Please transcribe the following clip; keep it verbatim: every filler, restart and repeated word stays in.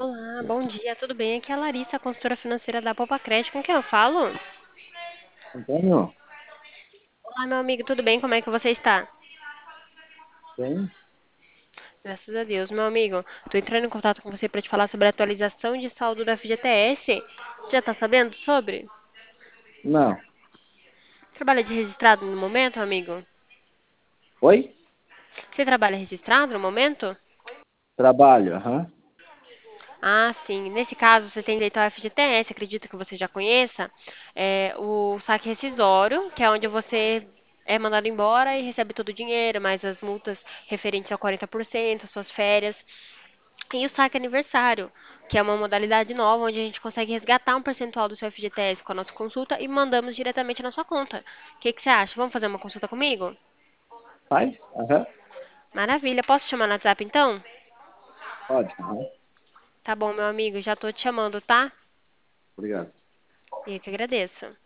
Olá, bom dia, tudo bem? Aqui é a Larissa, consultora financeira da Poupa Crédito. Com quem eu falo? Antônio, Olá, meu amigo, tudo bem? Como é que você está? bem? Graças a Deus, meu amigo. Estou entrando em contato com você para te falar sobre a atualização de saldo da F G T S. Já está sabendo sobre? Não. Trabalha de registrado no momento, amigo? Oi? Você trabalha registrado no momento? Trabalho, aham. Ah, sim. Nesse caso, você tem direito ao F G T S, acredito que você já conheça. É o saque rescisório, que é onde você é mandado embora e recebe todo o dinheiro, mais as multas referentes ao quarenta por cento, suas férias. E o saque aniversário, que é uma modalidade nova, onde a gente consegue resgatar um percentual do seu F G T S com a nossa consulta e mandamos diretamente na sua conta. O que, que você acha? Vamos fazer uma consulta comigo? Faz? Aham. Maravilha. Posso te chamar no WhatsApp então? Pode, aham. Tá bom, meu amigo, já tô te chamando, tá? Obrigado. Eu que agradeço.